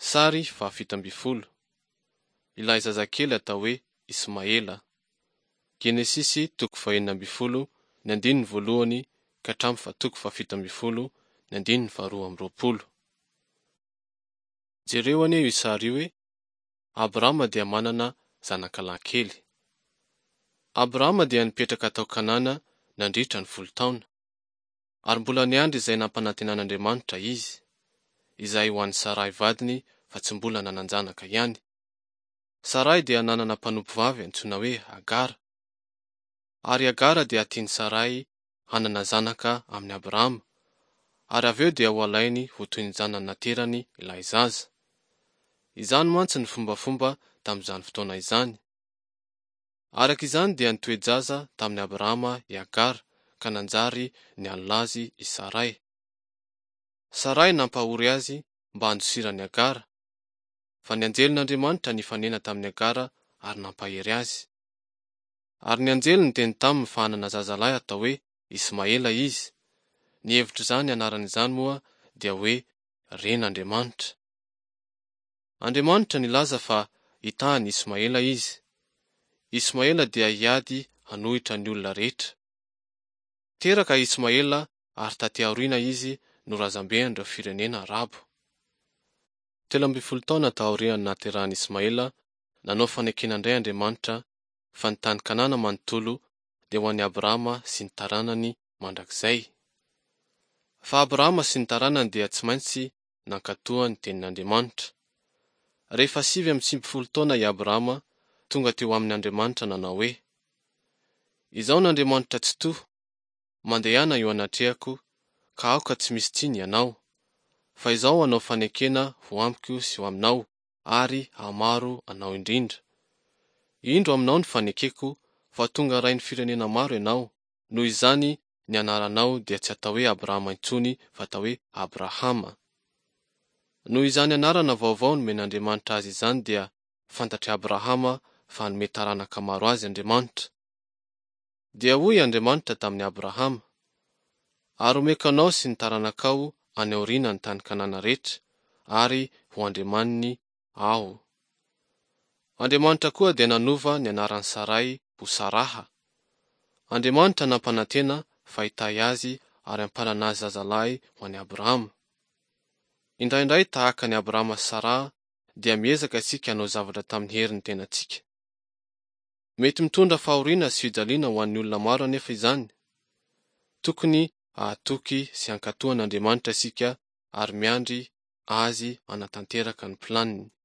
Sary fahafito amby folo. Ilay zazakely atao hoe Ismaela. Genesisy 2:1 ka hatramin'ny 2:7. Jereo anie io sary io hoe Abrahama dia manana zanakalahy kely. Abrahama dia nipetraka tao Kanana nandritra ny 10 taona, ary mbola niandry izay nampanantenan'Andriamanitra izy, izay ho an'ny Sarai vadiny fa tsy mbola nanan-janaka ihany. Sarai dia nanana mpanompo vavy antsoina hoe Agara, ary Agara dia tiany Sarai hanana zanaka amin'ny Abrahama, ary avy eo dia ho alainy ho toy ny zanany naterany ilay zaza. Izany mantsy ny fombafomba tamin'izany fotoana izany. Araka izany dia nitoejaza tamin'ny Abrahama i Agara ka nanjary nialina azy i Sarai. Sarai nampahory azy mba handosirany Agara, fa ny anjelin'Andriamanitra nifanena tamin'ny Agara ary nampahery azy. Ary ny anjeliny dia nitaminy fa hanana zazalahy atao hoe Ismaela izy. Ny hevitra izany anaran'izany moa dia hoe ren'Andriamanitra. Andriamanitra nilaza fa hitahany Ismaela izy. Ismaela dia hiady hanohitra ny olona rehetra. Teraka Ismaela ary taty aoriana izy no razamben'ireo firenena Arabo. 13 taona taorian'ny nahaterahany Ismaela, nanao fanekena indray Andriamanitra fa ny tany Kanana manontolo dia ho an'i Abrahama sy ny taranany mandrakizay. Fa Abrahama sy ny taranany dia tsy maintsy nankatoa ny tenin'Andriamanitra. Rehefa 9 taona i Abrahama, tonga teo amin'ny Andriamanitra nanao hoe, izao n'Andriamanitra tsy toa, mandehana io anatrehako, ka aoka tsy misy tsiny ianao, fa izao anao fanekena ho amiko sy ho aminao, ary hamaro anao indrindra. Indro aminao ny fanekeko, fa tonga ray ny firenena maro ianao, noho izany ny anaranao dia tsy atao hoe Abrahama intsony fa atao hoe Abrahama. Noho izany anarana vaovao nomen'Andriamanitra azy izany dia fantatry Abrahama fa hanome taranaka maro azy Andriamanitra. Dia hoy Andriamanitra tamin'ny Abrahama, ary omeko anao sy ny taranakao any aoriana ny tany Kanana rehetra, ary ho andriamaniny aho. Andriamanitra koa dia nanova ny anaran'ny Sarai ho Saraha. Andriamanitra nampanantena fa hitahy azy ary hampanana azy zazalahy ho an'i Abrahama. Indraindray tahaka ny Abrahama sy Sara dia miezaka isika hanao zavatra tamin'ny herin'ny tenantsika. Mety mitondra fahoriana sy fijaliana ho an'ny olona maro anefa izany. Tokony ahatoky sy hankatoan'Andriamanitra isika ary miandry azy hanatanteraka ny planiny.